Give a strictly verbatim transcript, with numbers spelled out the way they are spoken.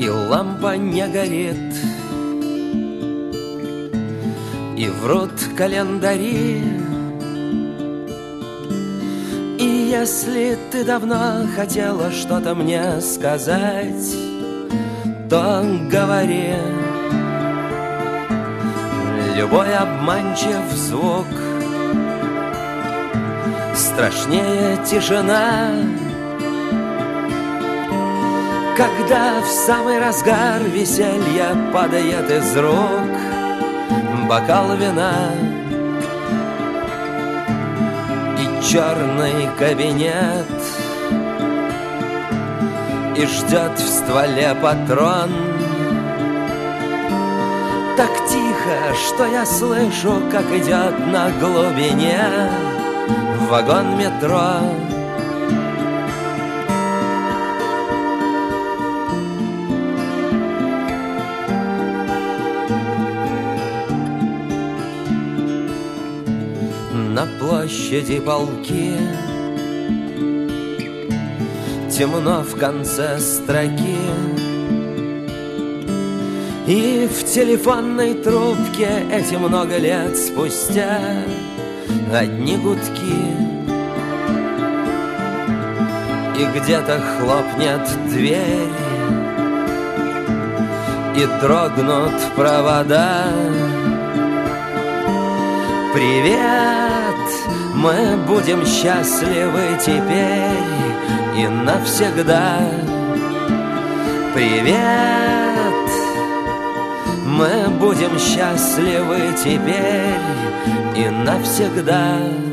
и лампа не горит, и врут календари. И если ты давно хотела что-то мне сказать, то говори. Любой обманчив звук страшнее тишина, когда в самый разгар веселья падает из рук бокал вина. И черный кабинет, и ждет в стволе патрон. Так тихо, что я слышу, как идет на глубине вагон метро. На площади полки темно в конце строки, и в телефонной трубке эти много лет спустя одни гудки. И где-то хлопнет дверь, и дрогнут провода. Привет, мы будем счастливы теперь и навсегда. Привет, мы будем счастливы теперь и навсегда.